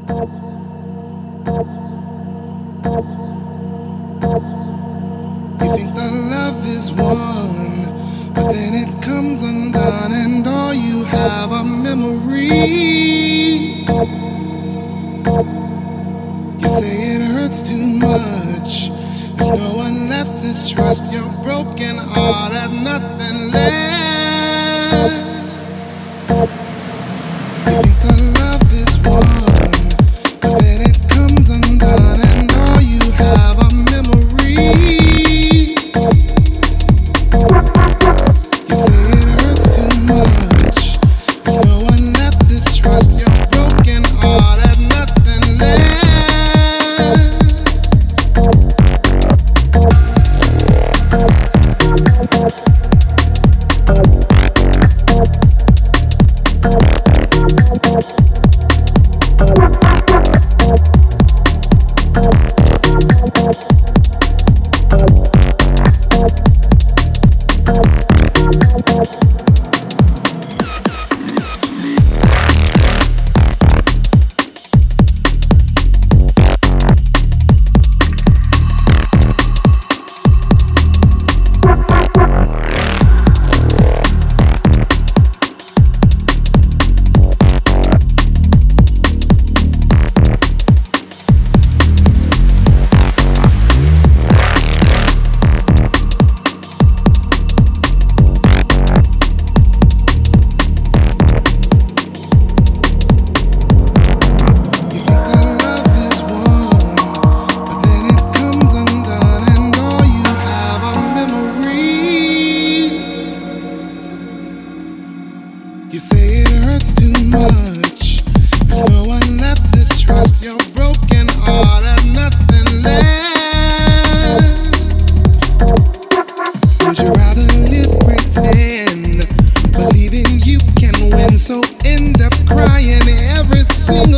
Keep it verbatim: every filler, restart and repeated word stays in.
You think the love is won, but then it comes undone, and all you have are memories. You say it hurts too much, there's no one left to trust. Your broken heart has nothing left. You think the love is won, but then it comes undone, and all you have are memories. You say it hurts too much, there's no one left to trust. Your broken heart has nothing left. You say it hurts too much, there's no one left to trust. Your broken heart has nothing left. Would you rather live pretend, believing you can win, so end up crying every single